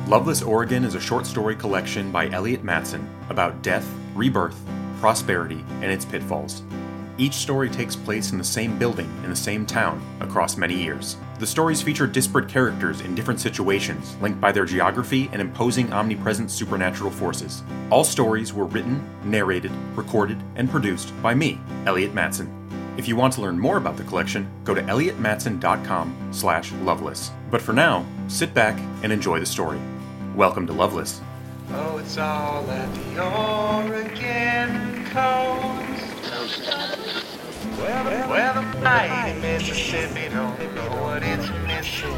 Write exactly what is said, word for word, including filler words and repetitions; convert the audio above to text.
Loveless, Oregon is a short story collection by Elliot Matson about death, rebirth, prosperity, and its pitfalls. Each story takes place in the same building in the same town across many years. The stories feature disparate characters in different situations linked by their geography and imposing omnipresent supernatural forces. All stories were written, narrated, recorded, and produced by me, Elliot Matson. If you want to learn more about the collection, go to elliot matson dot com slash loveless. But for now, sit back and enjoy the story. Welcome to Loveless. Oh, it's all at the Oregon coast, where the, where the mighty Mississippi don't know what it's missing.